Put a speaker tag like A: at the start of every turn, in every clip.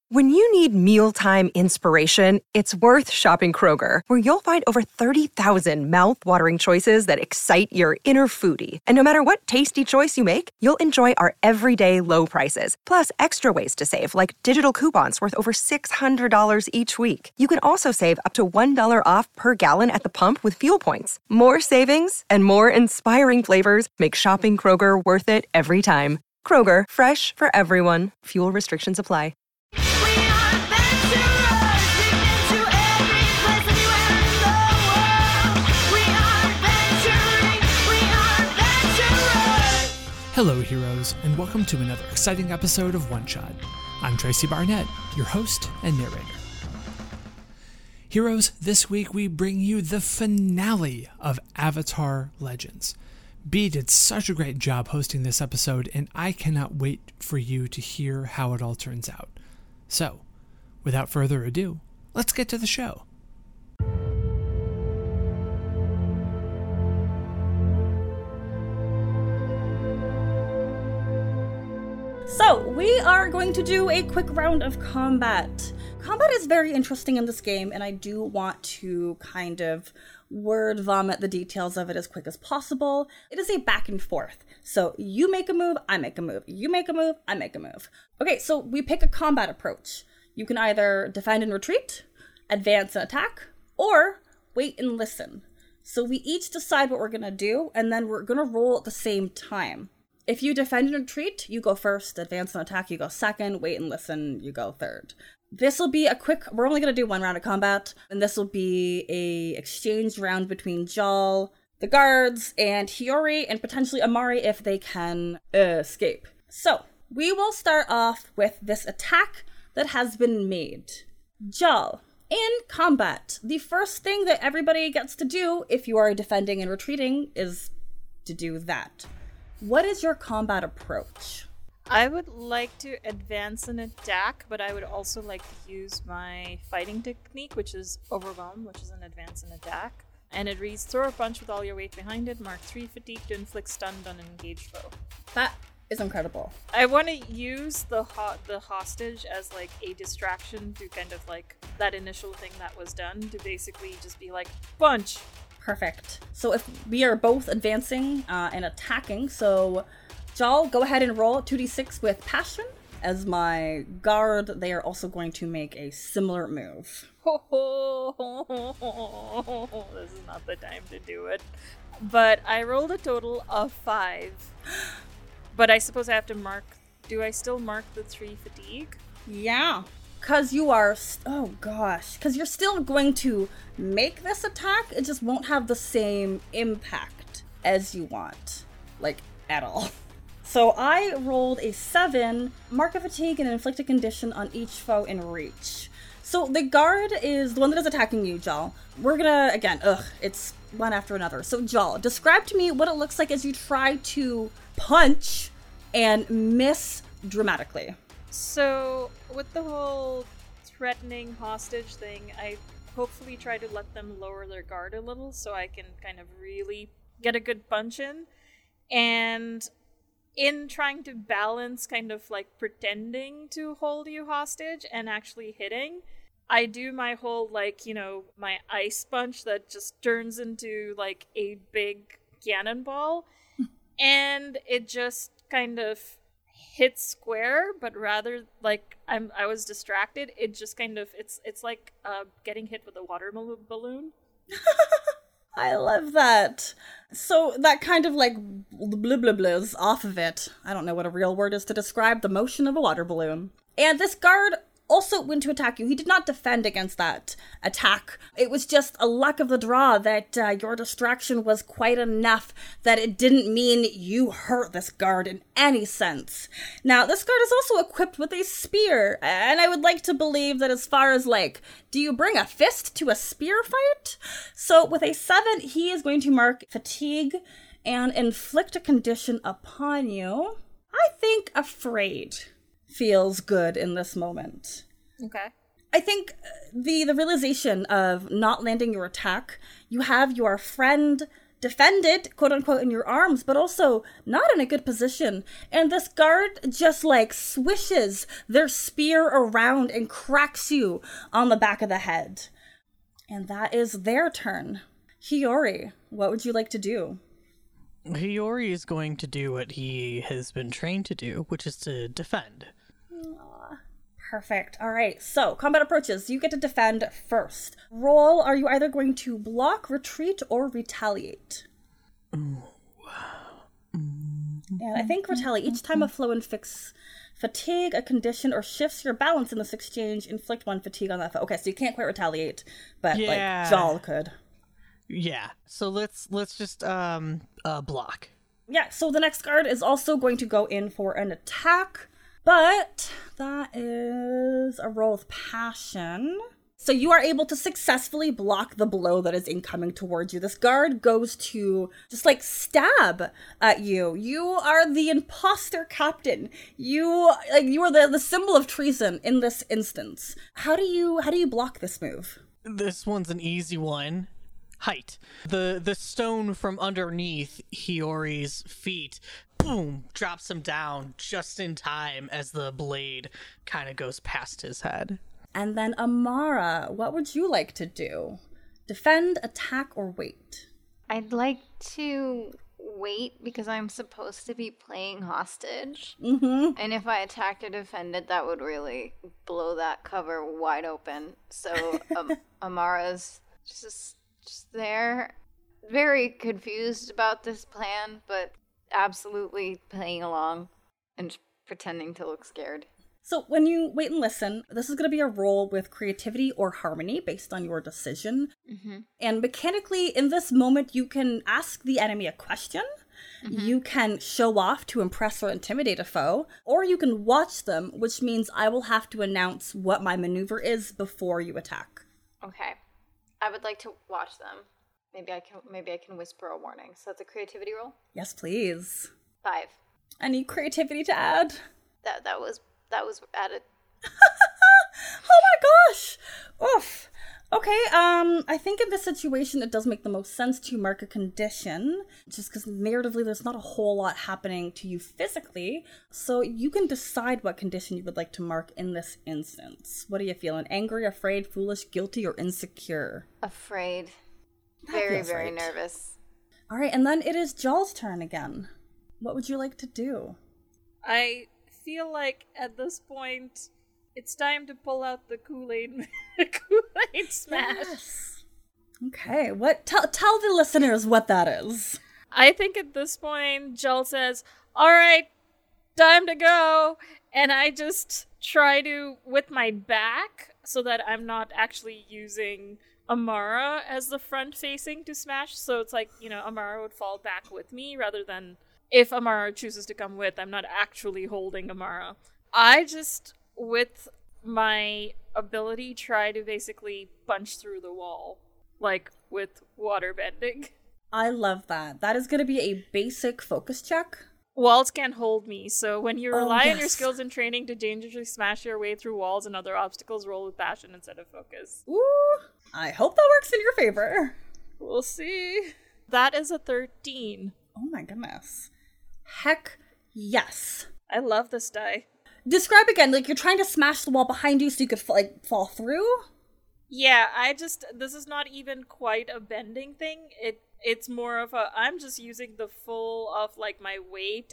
A: When you need mealtime inspiration, it's worth shopping Kroger, where you'll find over 30,000 mouth-watering choices that excite your inner foodie. And no matter what tasty choice you make, you'll enjoy our everyday low prices, plus extra ways to save, like digital coupons worth over $600 each week. You can also save up to $1 off per gallon at the pump with fuel points. More savings and more inspiring flavors make shopping Kroger worth it every time. Kroger, fresh for everyone. Fuel restrictions apply.
B: Hello, heroes, and welcome to another exciting episode of One Shot. I'm Tracy Barnett, your host and narrator. Heroes, this week we bring you the finale of Avatar Legends. B did such a great job hosting this episode, and I cannot wait for you to hear how it all turns out. So, without further ado, let's get to the show.
C: So, we are going to do a quick round of combat. Combat is very interesting in this game, and I do want to kind of word vomit the details of it as quick as possible. It is a back and forth. So, you make a move, I make a move. You make a move, I make a move. Okay, so we pick a combat approach. You can either defend and retreat, advance and attack, or wait and listen. So we each decide what we're going to do, and then we're going to roll at the same time. If you defend and retreat, you go first. Advance and attack, you go second. Wait and listen, you go third. This will be we're only going to do one round of combat, and this will be a exchange round between Jal, the guards, and Hiyori, and potentially Amari if they can escape. So, we will start off with this attack that has been made. Jal, in combat, the first thing that everybody gets to do if you are defending and retreating is to do that. What is your combat approach?
D: I would like to advance and attack, but I would also like to use my fighting technique, which is Overwhelm, which is an advance and attack. And it reads, throw a punch with all your weight behind it, mark 3 fatigue to inflict stunned on an engaged foe.
C: That is incredible.
D: I want to use the hostage as like a distraction to kind of like that initial thing that was done to basically just be like, punch!
C: Perfect. So if we are both advancing and attacking, so Jal, go ahead and roll 2d6 with passion. As my guard, they are also going to make a similar move.
D: This is not the time to do it. But I rolled a total of 5. But I suppose I have to mark... Do I still mark the 3 fatigue?
C: Yeah. Because you are... Because you're still going to make this attack. It just won't have the same impact as you want. Like, at all. So I rolled a 7. Mark a fatigue and inflict a condition on each foe in reach. So the guard is the one that is attacking you, Jal. We're gonna, again, it's one after another. So Jal, describe to me what it looks like as you try to punch and miss dramatically.
D: So, with the whole threatening hostage thing, I hopefully try to let them lower their guard a little so I can kind of really get a good punch in. And in trying to balance kind of like pretending to hold you hostage and actually hitting, I do my whole like, my ice punch that just turns into like a big cannonball. And it just kind of hit square, but rather like I was distracted. It just kind of it's like getting hit with a water balloon.
C: I love that. So that kind of like blah blah blahs off of it. I don't know what a real word is to describe the motion of a water balloon. And this guard also went to attack you. He did not defend against that attack. It was just a luck of the draw that your distraction was quite enough that it didn't mean you hurt this guard in any sense. Now, this guard is also equipped with a spear, and I would like to believe that as far as like, do you bring a fist to a spear fight? So with a 7, he is going to mark fatigue and inflict a condition upon you. I think afraid feels good in this moment.
D: Okay.
C: I think the realization of not landing your attack, you have your friend defended, quote unquote, in your arms, but also not in a good position. And this guard just like swishes their spear around and cracks you on the back of the head. And that is their turn. Hiyori, what would you like to do?
E: Hiyori is going to do what he has been trained to do, which is to defend.
C: Perfect. All right. So, combat approaches. You get to defend first. Roll. Are you either going to block, retreat, or retaliate? And I think retaliate. Each time a flow inflicts fatigue, a condition, or shifts your balance in this exchange, inflict 1 fatigue on that foe. Okay, so you can't quite retaliate, but like Jal could.
E: Yeah. So let's just block.
C: Yeah. So the next guard is also going to go in for an attack. But that is a roll of passion. So you are able to successfully block the blow that is incoming towards you. This guard goes to just like stab at you. You are the imposter captain. You are the symbol of treason in this instance. How do you block this move?
E: This one's an easy one. Height. The stone from underneath Hiyori's feet, boom, drops him down just in time as the blade kind of goes past his head.
C: And then Amara, what would you like to do? Defend, attack, or wait?
F: I'd like to wait because I'm supposed to be playing hostage. And if I attacked or defended, that would really blow that cover wide open. So Amara's just there, very confused about this plan, but absolutely playing along and pretending to look scared.
C: So when you wait and listen, this is going to be a roll with creativity or harmony based on your decision. And mechanically, in this moment, you can ask the enemy a question. You can show off to impress or intimidate a foe, or you can watch them, which means I will have to announce what my maneuver is before you attack.
F: Okay. I would like to watch them. Maybe I can whisper a warning. So that's a creativity roll?
C: Yes, please.
F: 5.
C: Any creativity to add?
F: That was added.
C: Oh my gosh! Oof. Okay, I think in this situation it does make the most sense to mark a condition, just because narratively there's not a whole lot happening to you physically, so you can decide what condition you would like to mark in this instance. What are you feeling? Angry, afraid, foolish, guilty, or insecure?
F: Afraid.
C: That
F: Very,
C: feels
F: very
C: right.
F: nervous.
C: Alright, and then it is Jal's turn again. What would you like to do?
D: I feel like at this point it's time to pull out the Kool-Aid Kool-Aid smash.
C: Yes. Okay, tell the listeners what that is.
D: I think at this point Jel says, "All right, time to go," and I just try to with my back so that I'm not actually using Amara as the front facing to smash. So it's like, Amara would fall back with me rather than if Amara chooses to come with, I'm not actually holding Amara. I just, with my ability, try to basically punch through the wall, like with water bending.
C: I love that. That is going to be a basic focus check.
D: Walls can't hold me, so when you rely on your
C: yes.
D: skills and training to dangerously smash your way through walls and other obstacles, roll with passion instead of focus.
C: Ooh, I hope that works in your favor.
D: We'll see. That is a 13.
C: Oh my goodness. Heck yes.
D: I love this die.
C: Describe again, like you're trying to smash the wall behind you so you could fall through?
D: Yeah, this is not even quite a bending thing. It's more of I'm just using the full of like my weight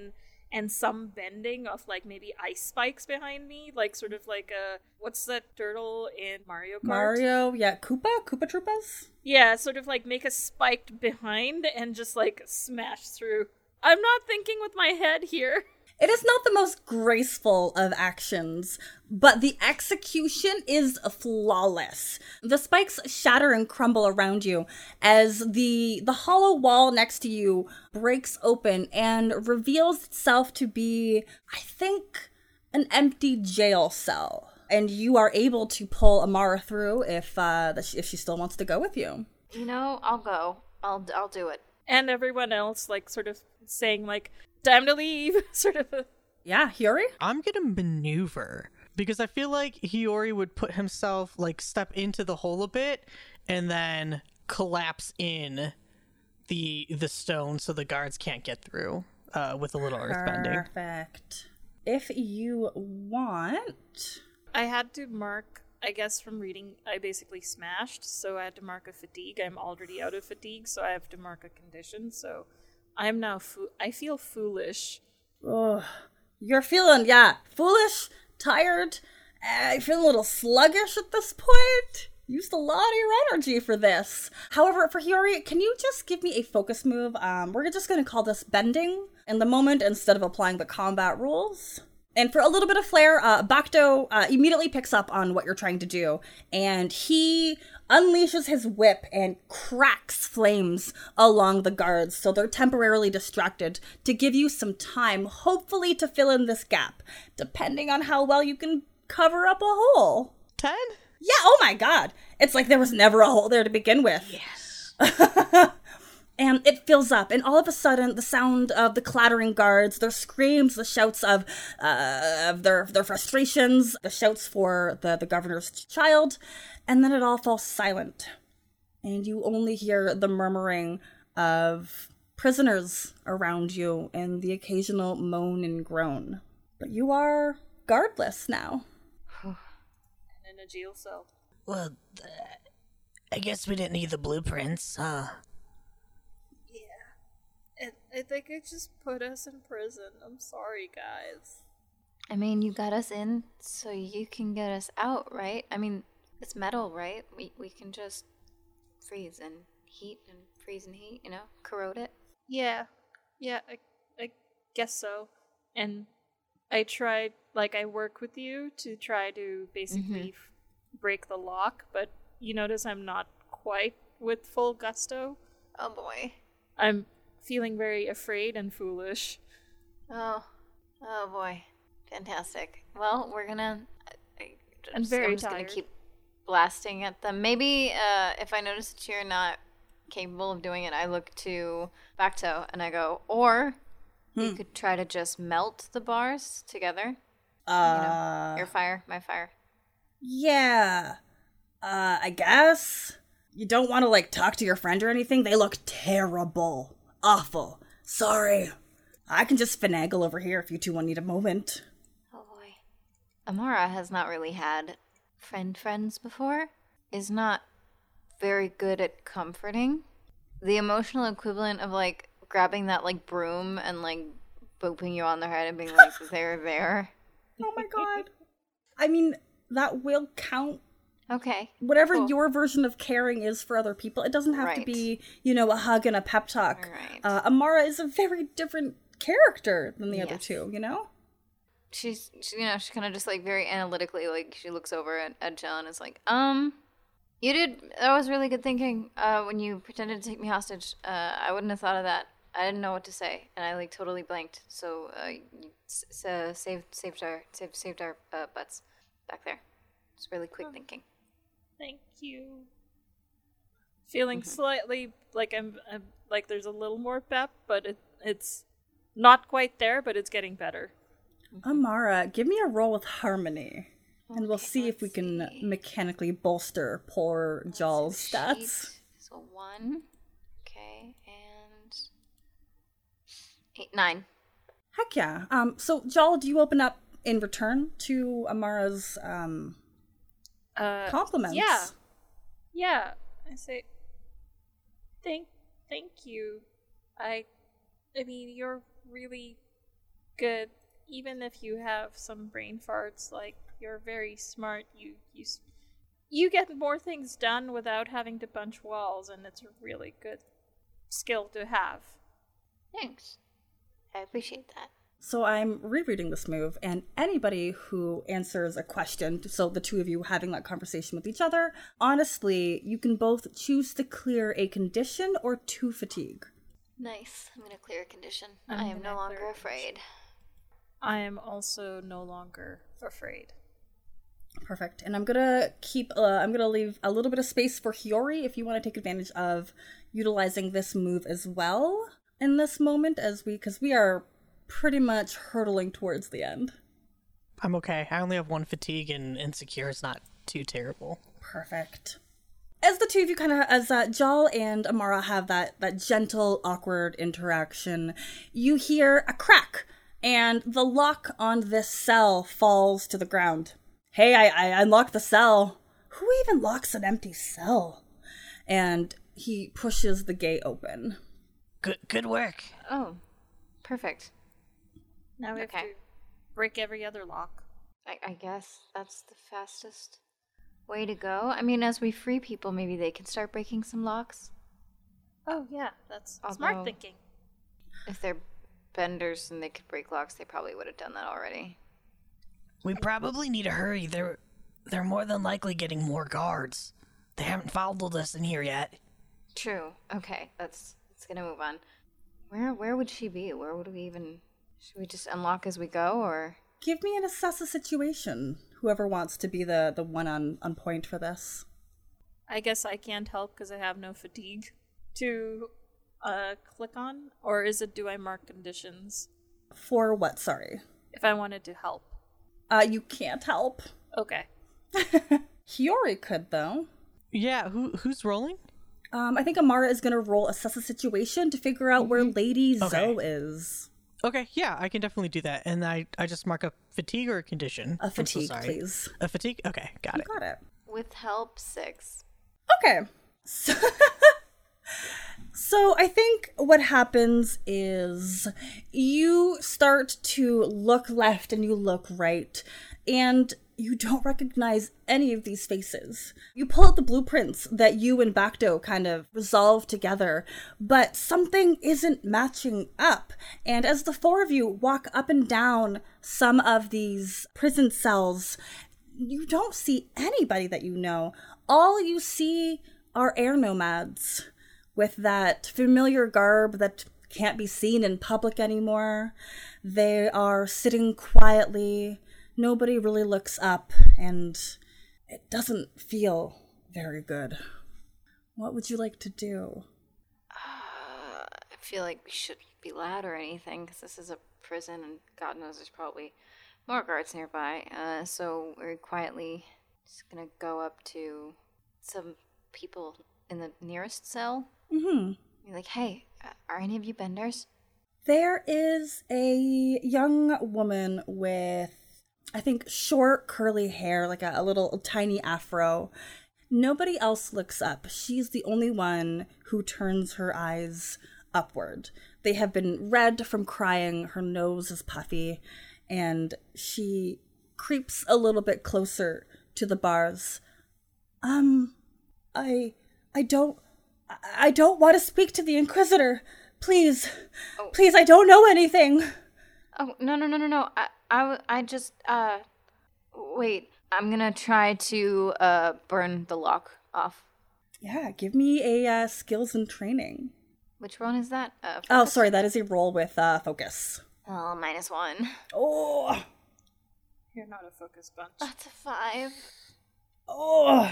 D: and some bending of like maybe ice spikes behind me, like sort of like what's that turtle in Mario Kart?
C: Mario, yeah, Koopa Troopas?
D: Yeah, sort of like make a spiked behind and just like smash through. I'm not thinking with my head here.
C: It is not the most graceful of actions, but the execution is flawless. The spikes shatter and crumble around you as the hollow wall next to you breaks open and reveals itself to be, I think, an empty jail cell. And you are able to pull Amara through if she still wants to go with you.
F: I'll go. I'll do it.
D: And everyone else like sort of saying like, time to leave, sort of.
C: Yeah, Hiyori?
E: I'm gonna maneuver because I feel like Hiyori would put himself, like, step into the hole a bit and then collapse in the stone so the guards can't get through with a little earthbending.
C: Perfect. If you want...
D: I had to mark, I guess from reading, I basically smashed, so I had to mark a fatigue. I'm already out of fatigue, so I have to mark a condition, so I'm now, I feel foolish.
C: Oh, you're feeling, foolish, tired, I feel a little sluggish at this point. Used a lot of your energy for this. However, for Hiyori, can you just give me a focus move? We're just going to call this bending in the moment instead of applying the combat rules. And for a little bit of flair, Bakto immediately picks up on what you're trying to do, and he unleashes his whip and cracks flames along the guards, so they're temporarily distracted to give you some time, hopefully to fill in this gap, depending on how well you can cover up a hole.
E: 10?
C: Yeah, oh my god. It's like there was never a hole there to begin with.
E: Yes.
C: And it fills up, and all of a sudden, the sound of the clattering guards, their screams, the shouts of their frustrations, the shouts for the governor's child, and then it all falls silent. And you only hear the murmuring of prisoners around you and the occasional moan and groan. But you are guardless now.
D: And in a jail cell.
E: Well, I guess we didn't need the blueprints, huh?
D: I think it just put us in prison. I'm sorry, guys.
F: I mean, you got us in so you can get us out, right? I mean, it's metal, right? We can just freeze and heat, you know? Corrode it.
D: Yeah, I guess so. And I tried, I work with you to try to basically break the lock, but you notice I'm not quite with full gusto.
F: Oh boy.
D: I'm feeling very afraid and foolish.
F: Oh boy. Fantastic. Well, we're gonna...
D: I'm just
F: gonna keep blasting at them. Maybe if I notice that you're not capable of doing it, I look to Bakto and I go, or you could try to just melt the bars together. Your fire, my fire.
C: Yeah. I guess. You don't want to, talk to your friend or anything? They look terrible. Awful. Sorry. I can just finagle over here if you two need a moment.
F: Oh boy. Amara has not really had friends before. Is not very good at comforting. The emotional equivalent of grabbing that broom and booping you on the head and being like, they're there.
C: Oh my god. I mean, that will count.
F: Okay.
C: Whatever
F: cool.
C: your version of caring is for other people, it doesn't have to be, a hug and a pep talk.
F: Right.
C: Amara is a very different character than the other two,
F: She's she kind of just very analytically, she looks over at Jill and is like, that was really good thinking when you pretended to take me hostage. I wouldn't have thought of that. I didn't know what to say, and I totally blanked. So you saved our butts back there. It's really quick thinking.
D: Thank you. Feeling slightly I'm there's a little more pep, but it's not quite there, but it's getting better.
C: Amara, give me a roll with harmony, and we'll see if we can mechanically bolster poor Jall's stats.
F: So 1, okay, and 8, 9.
C: Heck yeah. So Jall, do you open up in return to Amara's compliments?
D: Yeah. I say, thank you. I mean, you're really good. Even if you have some brain farts, you're very smart. You get more things done without having to punch walls, and it's a really good skill to have.
F: Thanks. I appreciate that.
C: So I'm rereading this move, and anybody who answers a question, so the two of you having that conversation with each other, honestly, you can both choose to clear a condition or 2 fatigue.
F: Nice. I'm going to clear a condition. I am no longer afraid.
D: I am also no longer afraid.
C: Perfect. And I'm gonna leave a little bit of space for Hiyori if you want to take advantage of utilizing this move as well in this moment, because we are pretty much hurtling towards the end.
E: I'm okay. I only have 1 fatigue, and insecure is not too terrible.
C: Perfect. As the two of you as Jal and Amara have that gentle, awkward interaction, you hear a crack, and the lock on this cell falls to the ground. Hey, I unlocked the cell. Who even locks an empty cell? And he pushes the gate open.
E: Good work.
F: Oh, perfect.
D: Now we have to break every other lock.
F: I guess that's the fastest way to go. I mean, as we free people, maybe they can start breaking some locks.
D: Oh, yeah, that's smart thinking.
F: If they're benders and they could break locks, they probably would have done that already.
E: We probably need to hurry. They're more than likely getting more guards. They haven't followed us in here yet.
F: True. Okay, let's gonna move on. Where would she be? Where would we even... Should we just unlock as we go, or...
C: Give me an assess a situation. Whoever wants to be the one on point for this.
D: I guess I can't help because I have no fatigue to click on. Or is it, do I mark conditions?
C: For what, sorry?
D: If I wanted to help.
C: You can't help.
D: Okay.
C: Hiyori could, though.
E: Yeah, who's rolling?
C: I think Amara is going to roll assess a situation to figure out where Lady Zoe is.
E: Okay, yeah, I can definitely do that. And I just mark a fatigue or a condition?
C: A fatigue, please.
E: A fatigue? Okay, got it.
C: Got it.
F: With help, 6.
C: Okay. So I think what happens is you start to look left and you look right, and you don't recognize any of these faces. You pull out the blueprints that you and Bacto kind of resolved together, but something isn't matching up. And as the four of you walk up and down some of these prison cells, you don't see anybody that you know. All you see are air nomads with that familiar garb that can't be seen in public anymore. They are sitting quietly. Nobody really looks up, and it doesn't feel very good. What would you like to do?
F: I feel like we shouldn't be loud or anything, because this is a prison, and God knows there's probably more guards nearby. So we're quietly just gonna go up to some people in the nearest cell.
C: Mm-hmm.
F: Be like, hey, are any of you benders?
C: There is a young woman with, I think, short curly hair, like a little tiny afro. Nobody else looks up. She's the only one who turns her eyes upward. They have been red from crying. Her nose is puffy, and she creeps a little bit closer to the bars. I don't want to speak to the Inquisitor. Please. Oh. Please, I don't know anything.
F: Oh, no. I just, wait. I'm gonna try to, burn the lock off.
C: Yeah, give me a, skills and training.
F: Which one is that?
C: Oh, sorry, that is a roll with, focus.
F: Oh, -1.
C: Oh.
D: You're not a focus bunch.
F: That's a 5.
C: Oh.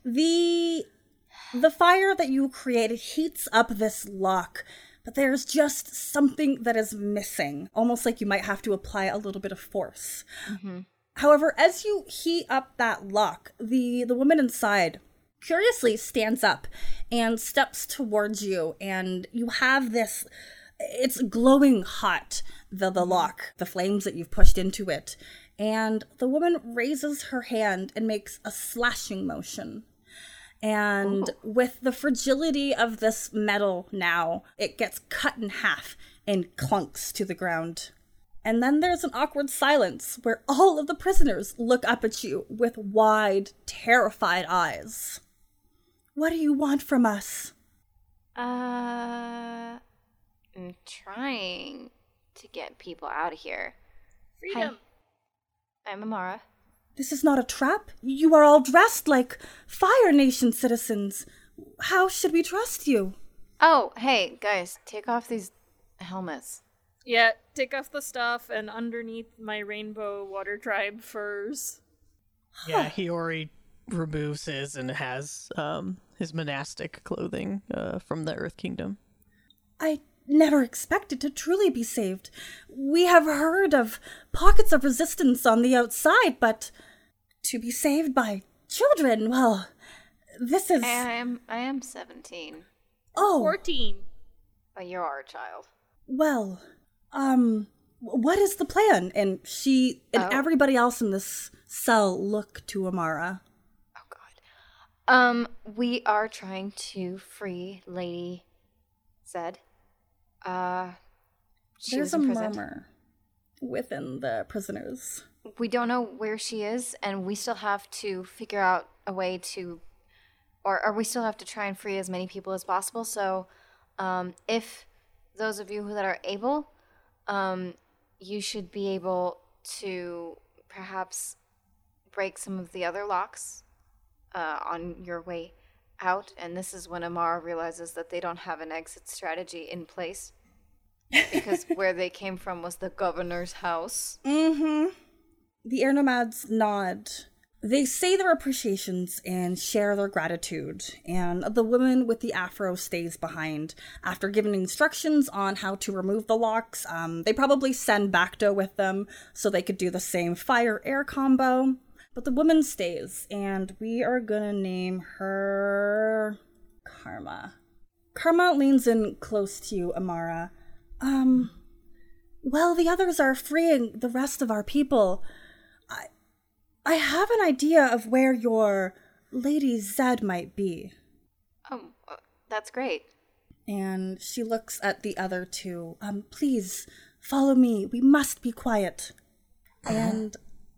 C: The fire that you created heats up this lock, but there's just something that is missing, almost like you might have to apply a little bit of force. Mm-hmm. However, as you heat up that lock, the woman inside curiously stands up and steps towards you, and you have this, it's glowing hot, the lock, the flames that you've pushed into it, and the woman raises her hand and makes a slashing motion. And with the fragility of this metal now, it gets cut in half and clunks to the ground. And then there's an awkward silence where all of the prisoners look up at you with wide, terrified eyes. What do you want from us?
F: I'm trying to get people out of here.
D: Freedom.
F: Hi. I'm Amara.
C: This is not a trap. You are all dressed like Fire Nation citizens. How should we trust you?
F: Oh, hey, guys, take off these helmets.
D: Yeah, take off the stuff, and underneath my rainbow water tribe furs.
E: Yeah, Hiyori removes his and has his monastic clothing from the Earth Kingdom.
C: I never expected to truly be saved. We have heard of pockets of resistance on the outside, but to be saved by children, well, This is...
F: I am 17.
C: Oh.
D: 14.
F: But you are a child.
C: Well, what is the plan? And she and everybody else in this cell look to Amara.
F: Oh, God. We are trying to free Lady Zed.
C: There's a murmur within the prisoners.
F: We don't know where she is, and we still have to figure out a way to, or we still have to try and free as many people as possible. So, if those of you that are able, you should be able to perhaps break some of the other locks on your way out. And this is when Amara realizes that they don't have an exit strategy in place. Because where they came from was the governor's house.
C: Mm-hmm. The air nomads nod. They say their appreciations and share their gratitude. And the woman with the afro stays behind. After giving instructions on how to remove the locks, they probably send Bacto with them so they could do the same fire-air combo. But the woman stays, and we are gonna name her Karma. Karma leans in close to you, Amara. Well, the others are freeing the rest of our people. I have an idea of where your Lady Zed might be.
F: That's great.
C: And she looks at the other two. Please, follow me. We must be quiet. And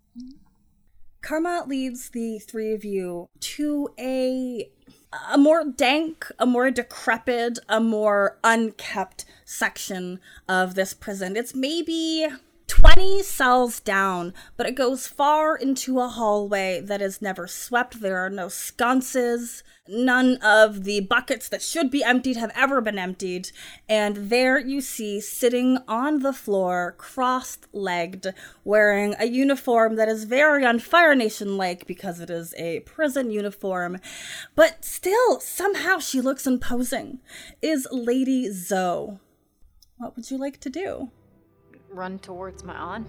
C: Karma leads the three of you to a more dank, a more decrepit, a more unkept section of this prison. It's maybe 20 cells down, but it goes far into a hallway that is never swept. There are no sconces. None of the buckets that should be emptied have ever been emptied. And there you see, sitting on the floor, crossed-legged, wearing a uniform that is very un-Fire Nation-like because it is a prison uniform, but still, somehow she looks imposing, is Lady Zoe. What would you like to do?
F: Run towards my aunt.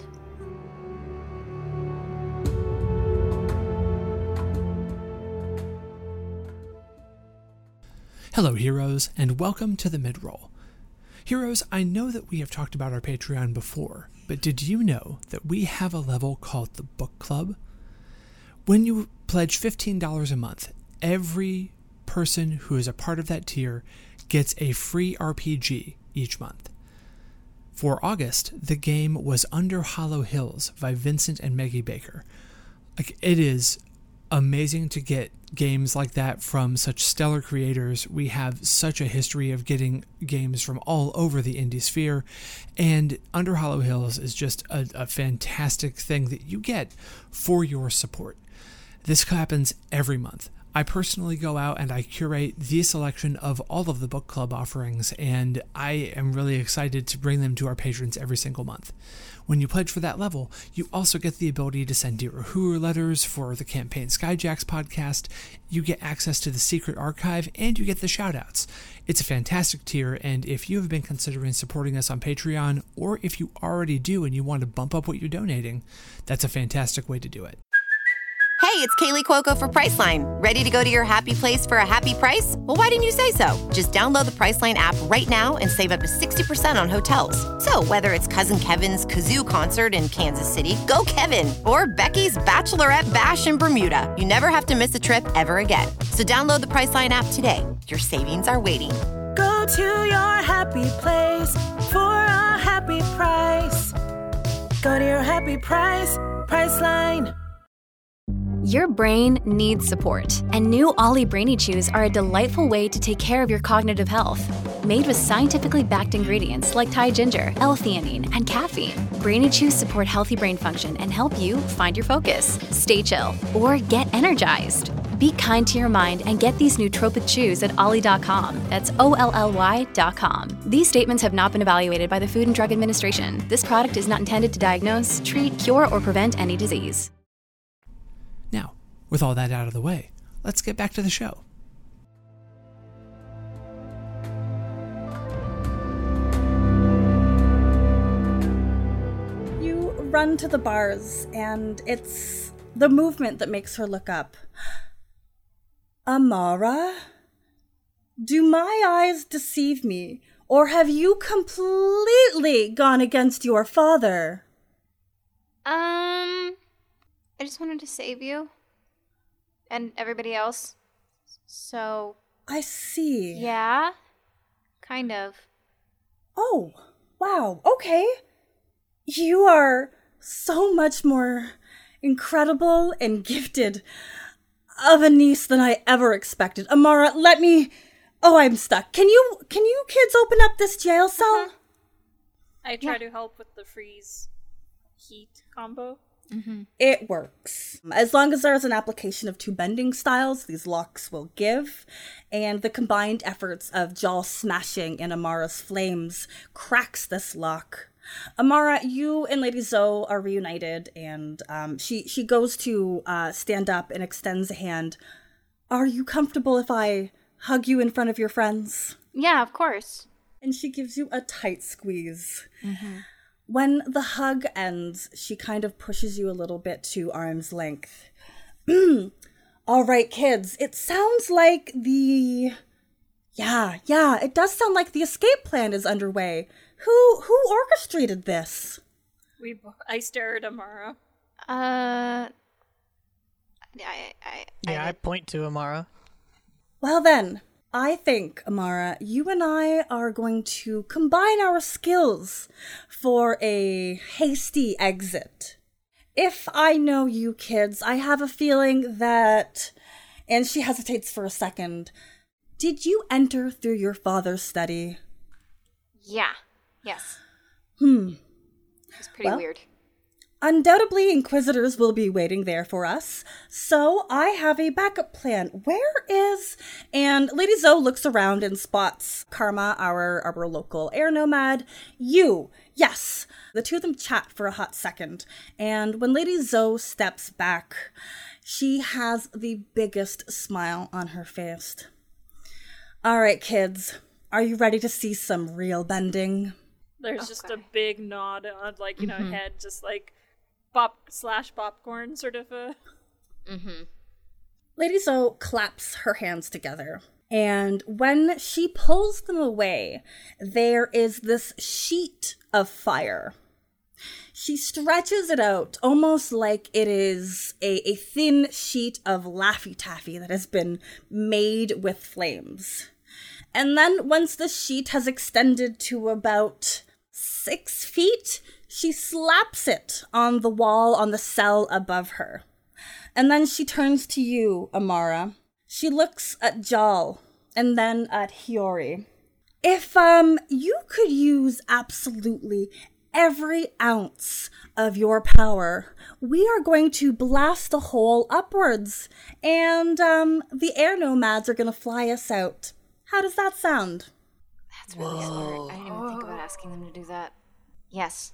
B: Hello, heroes, and welcome to the mid-roll. Heroes, I know that we have talked about our Patreon before, but did you know that we have a level called the Book Club? When you pledge $15 a month, every person who is a part of that tier gets a free RPG each month. For August, the game was Under Hollow Hills by Vincent and Maggie Baker. It is amazing to get games like that from such stellar creators. We have such a history of getting games from all over the indie sphere, and Under Hollow Hills is just a fantastic thing that you get for your support. This happens every month. I personally go out and I curate the selection of all of the book club offerings, and I am really excited to bring them to our patrons every single month. When you pledge for that level, you also get the ability to send Dear Uhuru letters for the Campaign Skyjacks podcast, you get access to the secret archive, and you get the shoutouts. It's a fantastic tier, and if you have been considering supporting us on Patreon, or if you already do and you want to bump up what you're donating, that's a fantastic way to do it.
G: Hey, it's Kaylee Cuoco for Priceline. Ready to go to your happy place for a happy price? Well, why didn't you say so? Just download the Priceline app right now and save up to 60% on hotels. So whether it's Cousin Kevin's Kazoo Concert in Kansas City, go Kevin, or Becky's Bachelorette Bash in Bermuda, you never have to miss a trip ever again. So download the Priceline app today. Your savings are waiting.
H: Go to your happy place for a happy price. Go to your happy price, Priceline.
I: Your brain needs support, and new Ollie Brainy Chews are a delightful way to take care of your cognitive health. Made with scientifically backed ingredients like Thai ginger, L-theanine, and caffeine, Brainy Chews support healthy brain function and help you find your focus, stay chill, or get energized. Be kind to your mind and get these nootropic chews at ollie.com. That's OLLY.com. These statements have not been evaluated by the Food and Drug Administration. This product is not intended to diagnose, treat, cure, or prevent any disease.
B: Now, with all that out of the way, let's get back to the show.
C: You run to the bars, and it's the movement that makes her look up. Amara? Do my eyes deceive me, or have you completely gone against your father?
F: I just wanted to save you. And everybody else. So...
C: I see.
F: Yeah? Kind of.
C: Oh, wow, okay. You are so much more incredible and gifted of a niece than I ever expected. Amara, let me... Oh, I'm stuck. Can you kids open up this jail cell?
D: I try to help with the freeze heat combo.
C: It works. As long as there is an application of 2 bending styles, these locks will give, and the combined efforts of Jal smashing in Amara's flames cracks this lock. Amara, you and Lady Zoe are reunited, and she goes to stand up and extends a hand. Are you comfortable if I hug you in front of your friends?
F: Yeah, of course.
C: And she gives you a tight squeeze. When the hug ends, she kind of pushes you a little bit to arm's length. All right, kids, it sounds like Yeah, it does sound like the escape plan is underway. Who orchestrated this?
D: I stare at Amara.
E: I point to Amara.
C: Well then, I think, Amara, you and I are going to combine our skills for a hasty exit. If I know you kids, I have a feeling that... And she hesitates for a second. Did you enter through your father's study?
F: Yeah. Yes. It's pretty weird.
C: Undoubtedly, Inquisitors will be waiting there for us, so I have a backup plan. Where is... And Lady Zoe looks around and spots Karma, our local air nomad. You, yes. The two of them chat for a hot second, and when Lady Zoe steps back, she has the biggest smile on her face. All right, kids, are you ready to see some real bending?
D: There's just a big nod on, like, you know, head, just like pop/popcorn sort of a...
C: Lady Zoe claps her hands together, and when she pulls them away, there is this sheet of fire. She stretches it out almost like it is a thin sheet of Laffy Taffy that has been made with flames. And then once the sheet has extended to about 6 feet, she slaps it on the wall on the cell above her. And then she turns to you, Amara. She looks at Jal and then at Hiyori. If you could use absolutely every ounce of your power, we are going to blast the hole upwards, and the air nomads are going to fly us out. How does that sound?
F: That's really smart. I didn't even think about asking them to do that. Yes.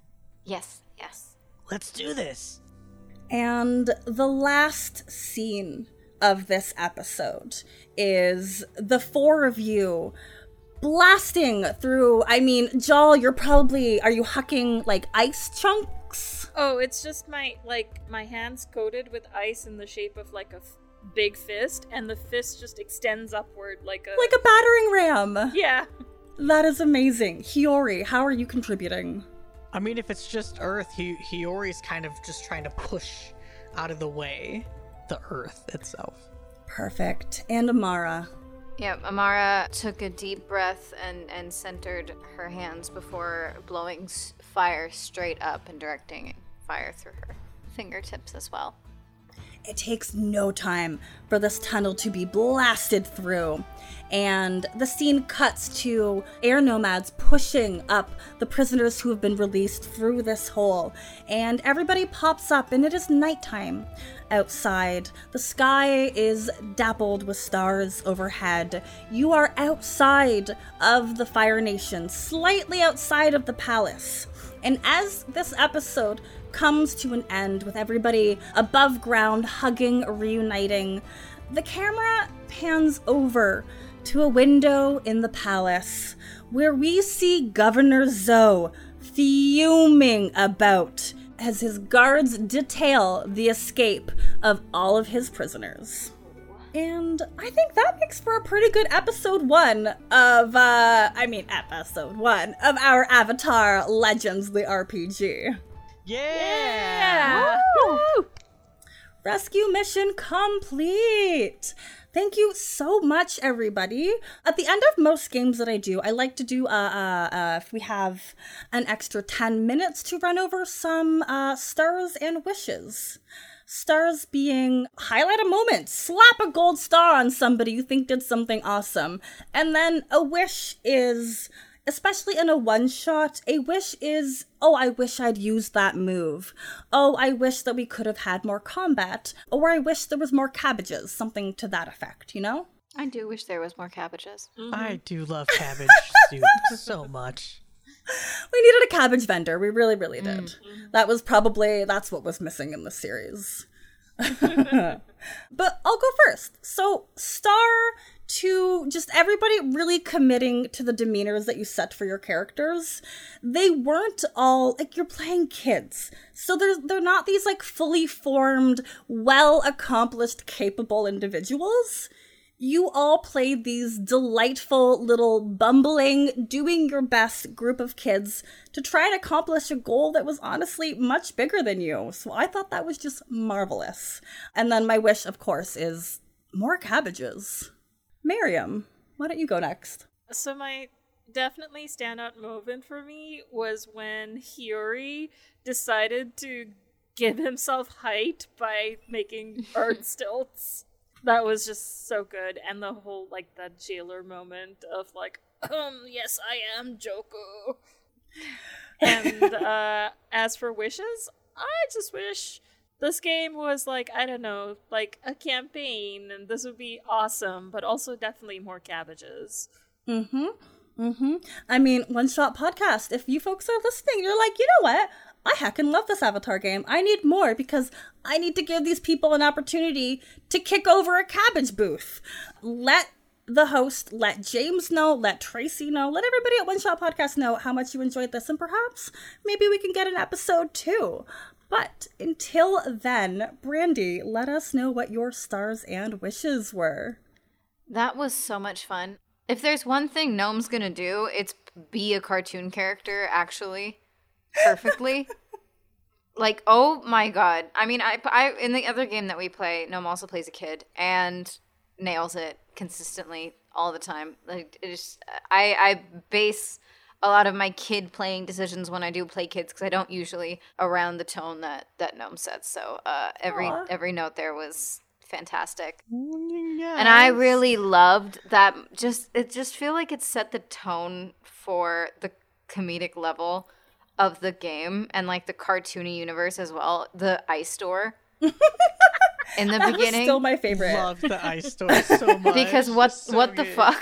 E: Let's do this.
C: And the last scene of this episode is the 4 of you blasting through. I mean, Jal, are you hucking like ice chunks?
D: Oh, it's just my hands coated with ice in the shape of like a big fist, and the fist just extends upward like a
C: battering ram.
D: Yeah.
C: That is amazing. Hiyori, how are you contributing?
E: I mean, if it's just Earth, Hiyori's kind of just trying to push out of the way the Earth itself.
C: Perfect. And Amara?
F: Yep, Amara took a deep breath and centered her hands before blowing fire straight up and directing fire through her fingertips as well.
C: It takes no time for this tunnel to be blasted through, and the scene cuts to air nomads pushing up the prisoners who have been released through this hole, and everybody pops up, and it is nighttime outside. The sky is dappled with stars overhead. You are outside of the Fire Nation, slightly outside of the palace. And as this episode comes to an end with everybody above ground hugging, reuniting, the camera pans over to a window in the palace where we see Governor Zoe fuming about as his guards detail the escape of all of his prisoners. And I think that makes for a pretty good episode one of our Avatar Legends, the RPG.
E: Yeah!
C: Woo! Rescue mission complete! Thank you so much, everybody. At the end of most games that I do, I like to do, if we have an extra 10 minutes to run over some stars and wishes. Stars being highlight a moment, slap a gold star on somebody you think did something awesome. And then a wish is, especially in a one-shot, a wish is, oh, I wish I'd used that move. Oh, I wish that we could have had more combat. Or I wish there was more cabbages, something to that effect, you know?
F: I do wish there was more cabbages.
E: I do love cabbage soup so much.
C: We needed a cabbage vendor. We really, really did. That's what was missing in the series. But I'll go first. So, star to just everybody really committing to the demeanors that you set for your characters. They weren't all, like, you're playing kids. So they're not these, like, fully formed, well-accomplished, capable individuals. You all played these delightful little bumbling, doing your best group of kids to try and accomplish a goal that was honestly much bigger than you. So I thought that was just marvelous. And then my wish, of course, is more cabbages. Miriam, why don't you go next?
D: So my definitely standout moment for me was when Hiyori decided to give himself height by making bird stilts. That was just so good. And the whole, like, that jailer moment of, like, yes, I am Joku. And as for wishes, I just wish this game was, like, I don't know, like a campaign, and this would be awesome, but also definitely more cabbages.
C: I mean, One Shot Podcast, if you folks are listening, you're like, you know what? I heckin' love this Avatar game. I need more because I need to give these people an opportunity to kick over a cabbage booth. Let the host, let James know, let Tracy know, let everybody at One Shot Podcast know how much you enjoyed this, and perhaps maybe we can get an episode 2. But until then, Brandy, let us know what your stars and wishes were.
F: That was so much fun. If there's one thing Gnome's gonna do, it's be a cartoon character, actually. Perfectly. Like, oh my god. I mean, I in the other game that we play, Gnome also plays a kid and nails it consistently all the time. Like, it just, I base a lot of my kid playing decisions when I do play kids because I don't usually around the tone that Gnome sets. So every note there was fantastic. Yes. And I really loved that. It just feel like it set the tone for the comedic level of the game and like the cartoony universe as well. The ice store in the beginning
C: was still my favorite.
E: Love the ice store so much
F: because what the fuck.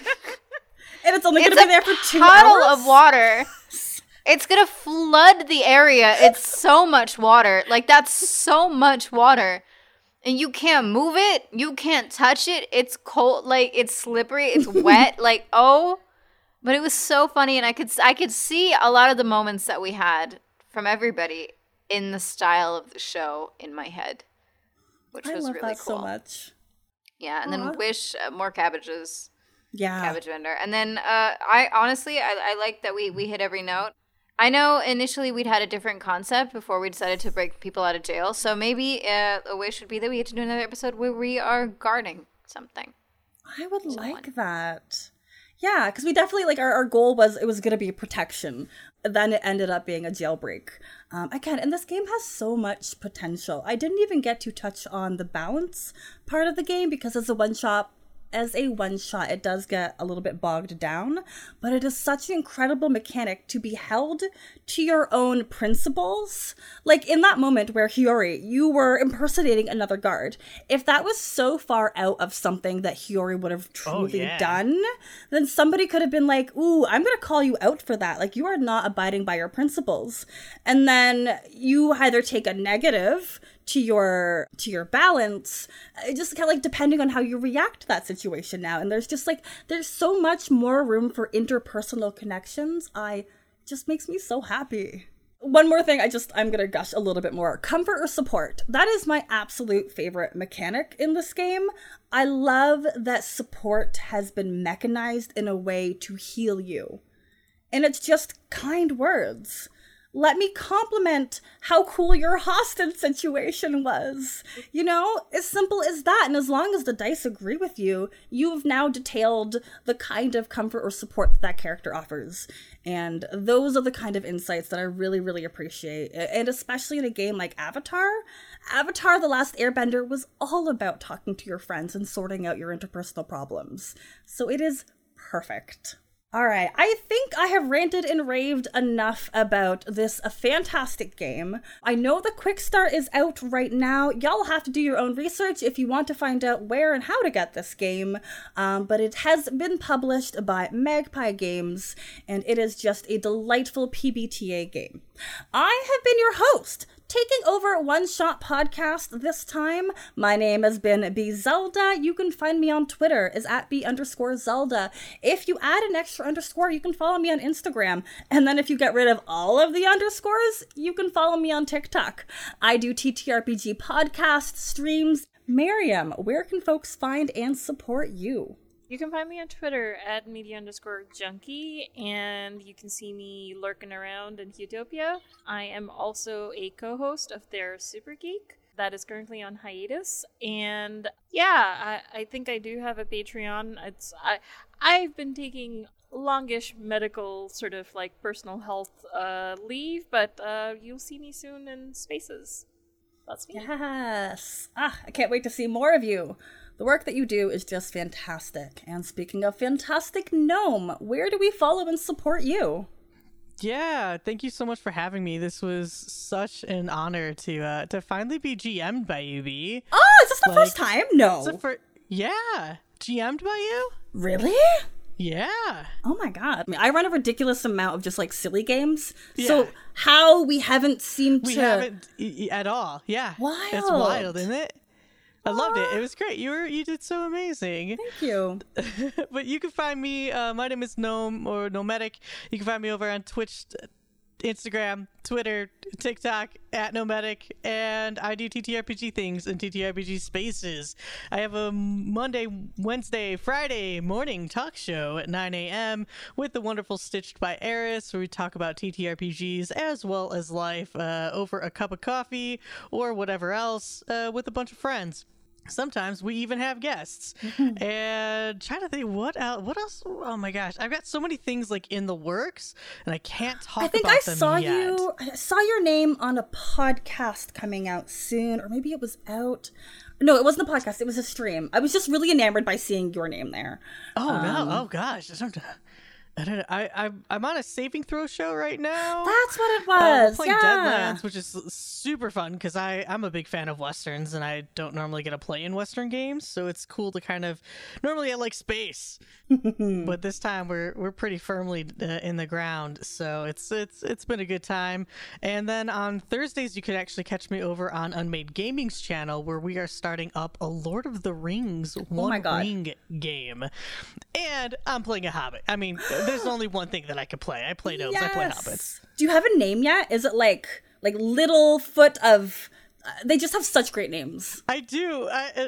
C: And it's only gonna be there for 2 hours.
F: Puddle of water. It's gonna flood the area. It's so much water. Like, that's so much water. And you can't move it. You can't touch it. It's cold. Like, it's slippery. It's wet. Like, oh. But it was so funny. And I could see a lot of the moments that we had from everybody in the style of the show in my head, which was really cool.
C: So much.
F: Yeah. And then wish more cabbages.
C: Yeah.
F: Cabbage vendor. And then I honestly like that we hit every note. I know initially we'd had a different concept before we decided to break people out of jail. So maybe a wish would be that we get to do another episode where we are guarding something.
C: I would like that. Yeah, because we definitely, like, our goal was, it was going to be protection. Then it ended up being a jailbreak. Again, and this game has so much potential. I didn't even get to touch on the balance part of the game because as a one-shot, it does get a little bit bogged down, but it is such an incredible mechanic to be held to your own principles. Like, in that moment where Hiyori, you were impersonating another guard. If that was so far out of something that Hiyori would have truly done, then somebody could have been like, ooh, I'm going to call you out for that. Like, you are not abiding by your principles. And then you either take a negative to your balance, just kind of like depending on how you react to that situation now. And there's so much more room for interpersonal connections. Just makes me so happy. One more thing, I'm gonna gush a little bit more. Comfort or support. That is my absolute favorite mechanic in this game. I love that support has been mechanized in a way to heal you. And it's just kind words. Let me compliment how cool your hostage situation was. You know, as simple as that. And as long as the dice agree with you, you've now detailed the kind of comfort or support that character offers. And those are the kind of insights that I really, really appreciate. And especially in a game like Avatar. Avatar: The Last Airbender was all about talking to your friends and sorting out your interpersonal problems. So it is perfect. All right, I think I have ranted and raved enough about this fantastic game. I know the quick start is out right now. Y'all have to do your own research if you want to find out where and how to get this game. But it has been published by Magpie Games, and it is just a delightful PBTA game. I have been your host, taking over One Shot Podcast this time. My name has been B Zelda. You can find me on Twitter as @B_Zelda. If you add an extra underscore, you can follow me on Instagram. And then if you get rid of all of the underscores, you can follow me on TikTok. I do TTRPG podcast streams. Miriam, where can folks find and support you?
D: You can find me on Twitter @media_junkie, and you can see me lurking around in Utopia. I am also a co-host of their Super Geek that is currently on hiatus. And yeah, I think I do have a Patreon. I've been taking longish medical sort of like personal health leave, but you'll see me soon in spaces. That's me.
C: Yes. I can't wait to see more of you. The work that you do is just fantastic. And speaking of fantastic, Gnome, where do we follow and support you?
E: Yeah, thank you so much for having me. This was such an honor to finally be GM'd by you, B.
C: Oh, is this the first time? No.
E: Yeah, GM'd by you?
C: Really?
E: Yeah.
C: Oh my god. I mean, I run a ridiculous amount of just like silly games. Yeah. So how we haven't seemed to...
E: We haven't at all. Yeah.
C: Wild.
E: It's wild, isn't it? I loved it. It was great. You did so amazing.
C: Thank you.
E: But you can find me. My name is Gnome or Nomadic. You can find me over on Twitch, Instagram, Twitter, TikTok @Nomadic, and I do TTRPG things in TTRPG spaces. I have a Monday, Wednesday, Friday morning talk show at 9 a.m. with the wonderful Stitched by Eris, where we talk about TTRPGs as well as life over a cup of coffee or whatever else with a bunch of friends. Sometimes we even have guests. And trying to think what else. Oh my gosh, I've got so many things like in the works, and I can't talk about them yet.
C: I saw your name on a podcast coming out soon, or maybe it was out. No, it wasn't a podcast. It was a stream. I was just really enamored by seeing your name there.
E: Oh no! Oh gosh, I don't know. I'm on a saving throw show right now.
C: That's what it was.
E: We're playing Deadlands, which is super fun because I'm a big fan of Westerns, and I don't normally get to play in Western games, so it's cool to kind of... Normally I like space, but this time we're pretty firmly in the ground, so it's been a good time. And then on Thursdays, you can actually catch me over on Unmade Gaming's channel, where we are starting up a Lord of the Rings One Ring game. And I'm playing a Hobbit. I mean... There's only one thing that I can play. I play gnomes. Yes. I play hobbits.
C: Do you have a name yet? Is it like Littlefoot of... they just have such great names.
E: I do.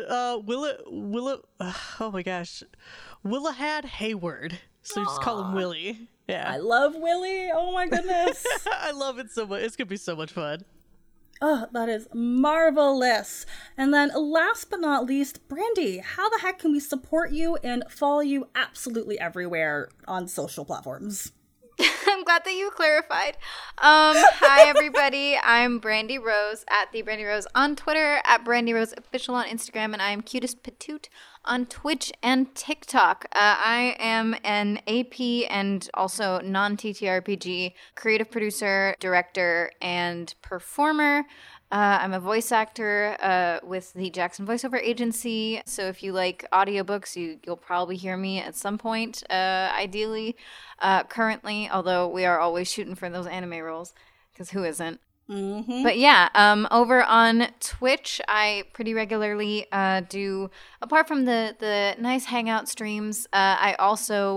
E: Oh my gosh. Willahad Hayward. So just call him Willie. Yeah.
C: I love Willie. Oh my goodness.
E: I love it so much. It's going to be so much fun.
C: Oh, that is marvelous. And then last but not least, Brandy, how the heck can we support you and follow you absolutely everywhere on social platforms?
F: I'm glad that you clarified. Hi, everybody. I'm Brandy Rose @TheBrandyRose on Twitter, @BrandyRoseOfficial on Instagram, and I am Cutest Patoot on Twitch and TikTok. I am an AP and also non-TTRPG creative producer, director, and performer. I'm a voice actor with the Jackson Voiceover Agency, so if you like audiobooks, you'll probably hear me at some point, ideally. Currently, although we are always shooting for those anime roles, because who isn't? Mm-hmm. But yeah, over on Twitch, I pretty regularly do, apart from the nice hangout streams, I also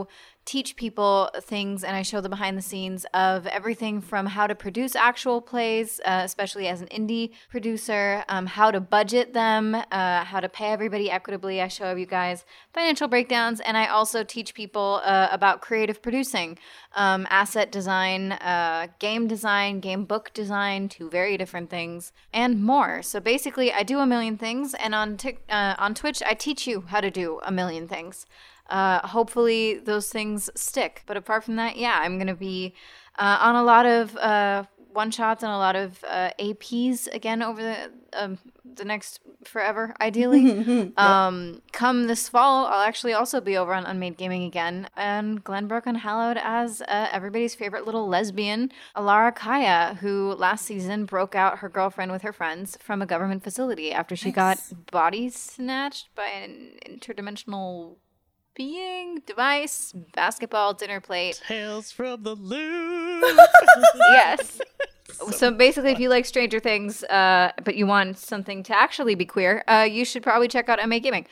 F: teach people things and I show the behind the scenes of everything from how to produce actual plays, especially as an indie producer, how to budget them, how to pay everybody equitably. I show you guys financial breakdowns, and I also teach people about creative producing, asset design, game design, game book design, 2 very different things, and more. So basically, I do a million things, and on Twitch, I teach you how to do a million things. Hopefully those things stick. But apart from that, yeah, I'm going to be on a lot of one-shots and a lot of APs again over the next forever, ideally. Come this fall, I'll actually also be over on Unmade Gaming again, and Glenbrook Unhallowed as everybody's favorite little lesbian, Alara Kaya, who last season broke out her girlfriend with her friends from a government facility after she got body snatched by an interdimensional being, device, basketball, dinner plate.
E: Tales from the Loop.
F: Yes. So basically, if you like Stranger Things, but you want something to actually be queer, you should probably check out MA Gaming.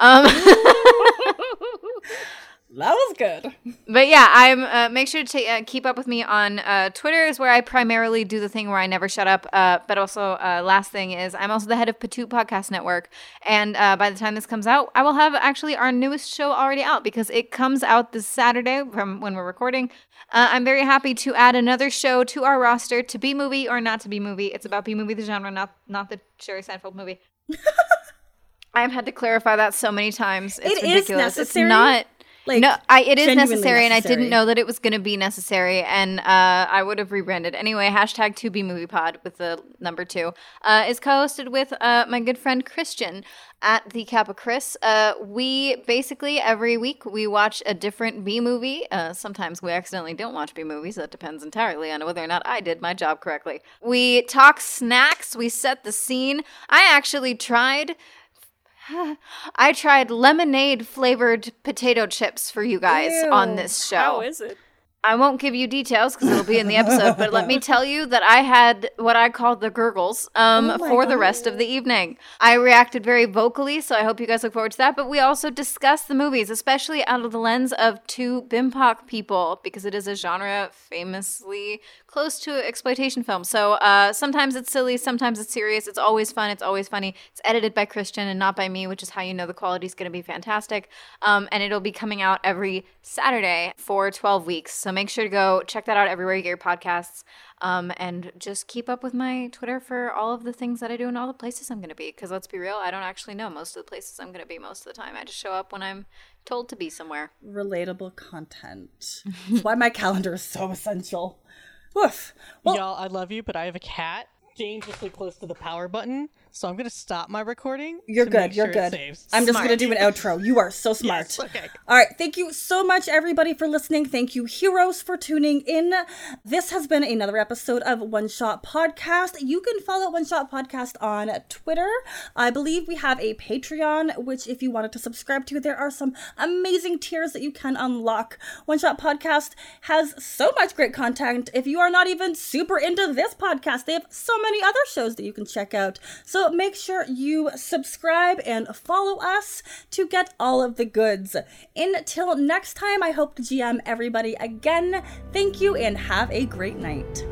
C: That was good.
F: But yeah, I'm make sure to keep up with me on Twitter is where I primarily do the thing where I never shut up. But also, last thing is I'm also the head of Patoot Podcast Network. And by the time this comes out, I will have actually our newest show already out because it comes out this Saturday from when we're recording. I'm very happy to add another show to our roster, To Be Movie or Not To Be Movie. It's about B-Movie the genre, not the Jerry Seinfeld movie. I've had to clarify that so many times. It's ridiculous.
C: Is necessary.
F: It's not...
C: Like,
F: no, it is necessary,
C: necessary,
F: and I didn't know that it was going to be necessary, and I would have rebranded. Anyway, hashtag 2BMoviePod with the number 2 is co-hosted with my good friend Christian at the Kappa Chris. We basically, every week, we watch a different B-movie. Sometimes we accidentally don't watch B-movies. That depends entirely on whether or not I did my job correctly. We talk snacks. We set the scene. I actually tried lemonade flavored potato chips for you guys on this show.
D: How is it?
F: I won't give you details because it'll be in the episode, but let me tell you that I had what I called the gurgles for the rest of the evening. I reacted very vocally, so I hope you guys look forward to that. But we also discussed the movies, especially out of the lens of 2 BIMPOC people, because it is a genre famously close to exploitation film. So sometimes it's silly, sometimes it's serious. It's always fun. It's always funny. It's edited by Christian and not by me, which is how you know the quality is going to be fantastic. And it'll be coming out every Saturday for 12 weeks. So make sure to go check that out everywhere you get your podcasts. And just keep up with my Twitter for all of the things that I do and all the places I'm going to be. Because let's be real, I don't actually know most of the places I'm going to be most of the time. I just show up when I'm told to be somewhere.
C: Relatable content. That's why my calendar is so essential. Woof. Well,
E: y'all, I love you, but I have a cat dangerously close to the power button, so I'm going to stop my recording.
C: You're good. You're good. I'm just going to do an outro. You are so smart.
E: Yes, okay.
C: All right. Thank you so much, everybody, for listening. Thank you, heroes, for tuning in. This has been another episode of One Shot Podcast. You can follow One Shot Podcast on Twitter. I believe we have a Patreon, which if you wanted to subscribe to, there are some amazing tiers that you can unlock. One Shot Podcast has so much great content. If you are not even super into this podcast, they have so many other shows that you can check out. So make sure you subscribe and follow us to get all of the goods. Until next time, I hope to GM everybody again. Thank you and have a great night.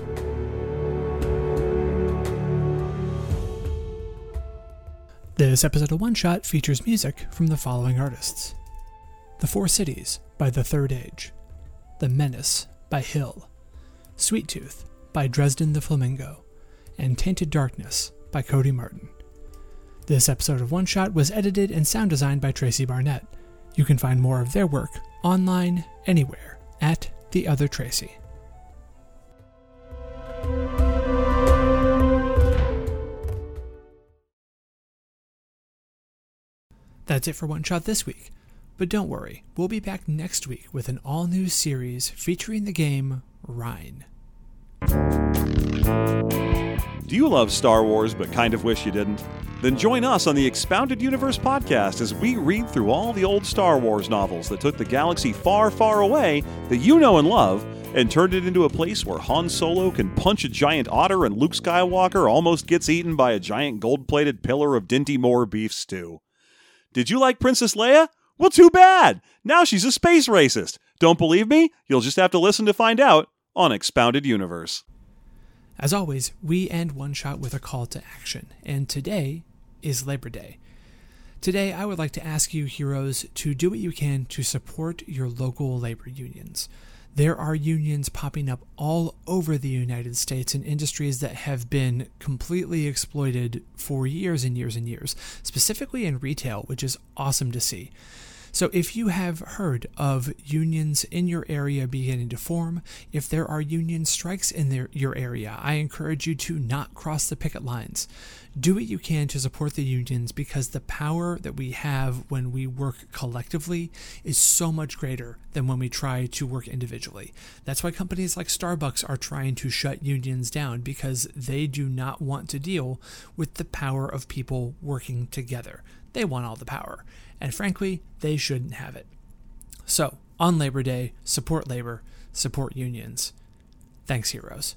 B: This episode of One Shot features music from the following artists: The Four Cities by The Third Age, The Menace by Hill, Sweet Tooth by Dresden the Flamingo, and Tainted Darkness by Cody Martin. This episode of One Shot was edited and sound designed by Tracy Barnett. You can find more of their work online anywhere at The Other Tracy. That's it for One Shot this week. But don't worry, we'll be back next week with an all-new series featuring the game Rhine.
J: Do you love Star Wars but kind of wish you didn't? Then join us on the Expounded Universe podcast as we read through all the old Star Wars novels that took the galaxy far, far away that you know and love and turned it into a place where Han Solo can punch a giant otter and Luke Skywalker almost gets eaten by a giant gold-plated pillar of Dinty Moore beef stew. Did you like Princess Leia? Well, too bad! Now she's a space racist. Don't believe me? You'll just have to listen to find out on Expounded Universe.
B: As always, we end One Shot with a call to action, and today is Labor Day. Today, I would like to ask you, heroes, to do what you can to support your local labor unions. There are unions popping up all over the United States in industries that have been completely exploited for years and years and years, specifically in retail, which is awesome to see. So if you have heard of unions in your area beginning to form, if there are union strikes in your area, I encourage you to not cross the picket lines. Do what you can to support the unions, because the power that we have when we work collectively is so much greater than when we try to work individually. That's why companies like Starbucks are trying to shut unions down, because they do not want to deal with the power of people working together. They want all the power. And frankly, they shouldn't have it. So, on Labor Day, support labor, support unions. Thanks, heroes.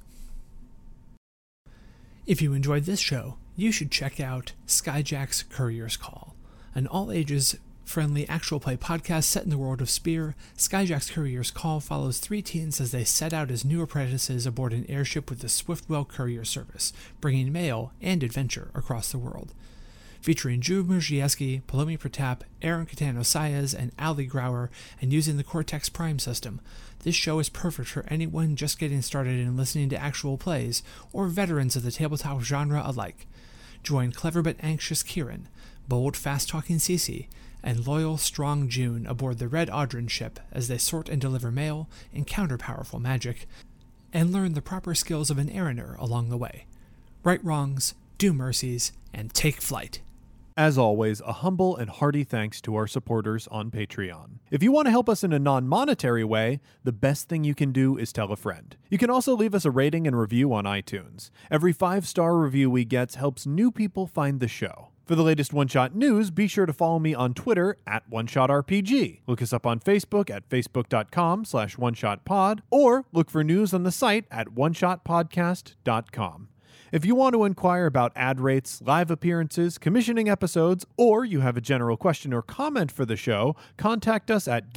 B: If you enjoyed this show, you should check out Skyjack's Courier's Call, an all-ages friendly actual play podcast set in the world of Spear. Skyjack's Courier's Call follows 3 teens as they set out as new apprentices aboard an airship with the Swiftwell Courier Service, bringing mail and adventure across the world. Featuring Drew Murziewski, Palomi Pratap, Aaron Catano-Saez, and Ali Grauer, and using the Cortex Prime system, this show is perfect for anyone just getting started in listening to actual plays, or veterans of the tabletop genre alike. Join clever but anxious Kieran, bold, fast-talking Cece, and loyal, strong June aboard the Red Audrin ship as they sort and deliver mail, encounter powerful magic, and learn the proper skills of an errander along the way. Right wrongs, do mercies, and take flight.
K: As always, a humble and hearty thanks to our supporters on Patreon. If you want to help us in a non-monetary way, the best thing you can do is tell a friend. You can also leave us a rating and review on iTunes. Every 5-star review we get helps new people find the show. For the latest One Shot news, be sure to follow me on Twitter at OneShotRPG. Look us up on Facebook at facebook.com/OneShotPod, or look for news on the site at OneShotPodcast.com. If you want to inquire about ad rates, live appearances, commissioning episodes, or you have a general question or comment for the show, contact us at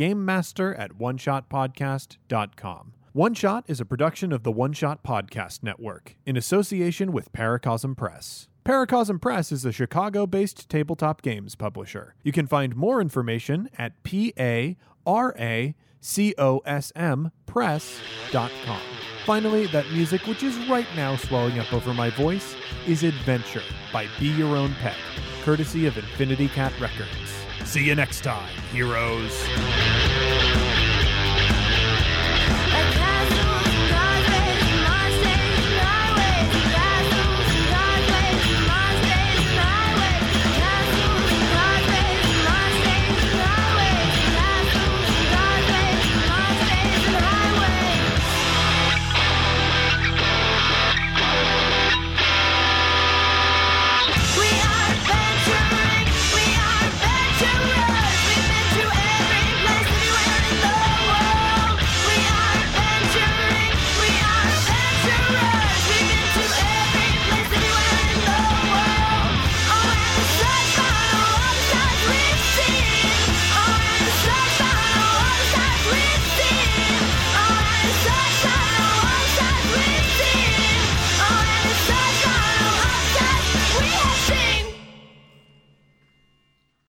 K: GameMaster@OneShotPodcast.com. One Shot is a production of the One Shot Podcast Network, in association with Paracosm Press. Paracosm Press is a Chicago-based tabletop games publisher. You can find more information at PARACOSMpress.com. Finally, that music, which is right now swelling up over my voice, is Adventure by Be Your Own Pet, courtesy of Infinity Cat Records. See you next time, heroes.